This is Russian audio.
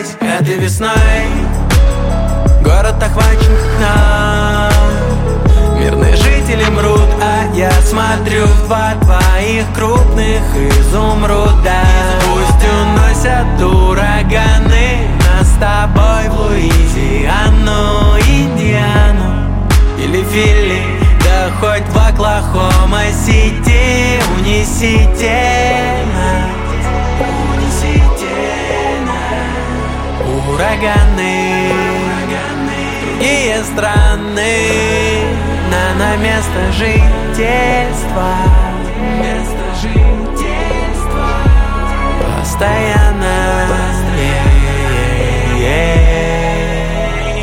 Этой весной город охвачен как нам. Мирные жители мрут, а я смотрю в два твоих крупных изумруда. Пусть уносят ураганы нас с тобой в Луизиану, Индиану или Фили, да хоть в Оклахома-Сити. Унесите нас, ураганы, другие страны на место жительства, постоянно